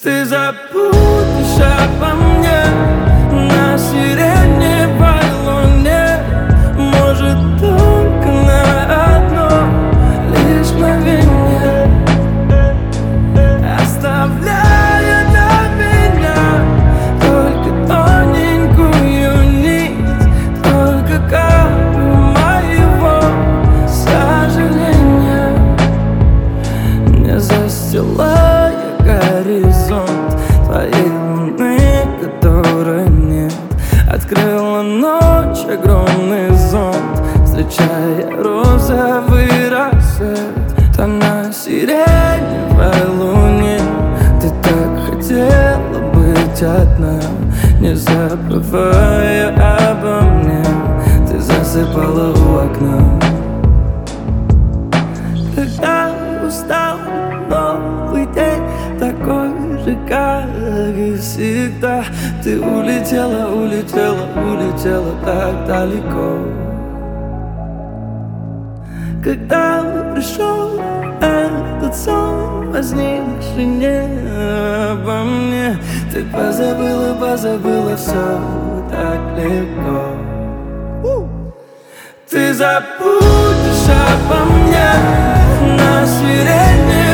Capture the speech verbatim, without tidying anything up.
Ты забудешь обо мне на сиреневой луне, может, только на одно лишь мгновение, оставляя для меня только тоненькую нить, только каплю моего сожаления. Не застилая горизонт твоей луны, которой нет, открыла ночь огромный зонт, встречая розовый рассвет. Там на сиреневой луне ты так хотела быть одна, не забывая обо мне, ты засыпала у окна. Когда устал новый день, такой же, как и всегда, ты улетела, улетела, улетела так далеко. Когда пришел этот сон, возникший не обо мне, ты позабыла, позабыла все так легко. Ты забудешь обо мне на сирене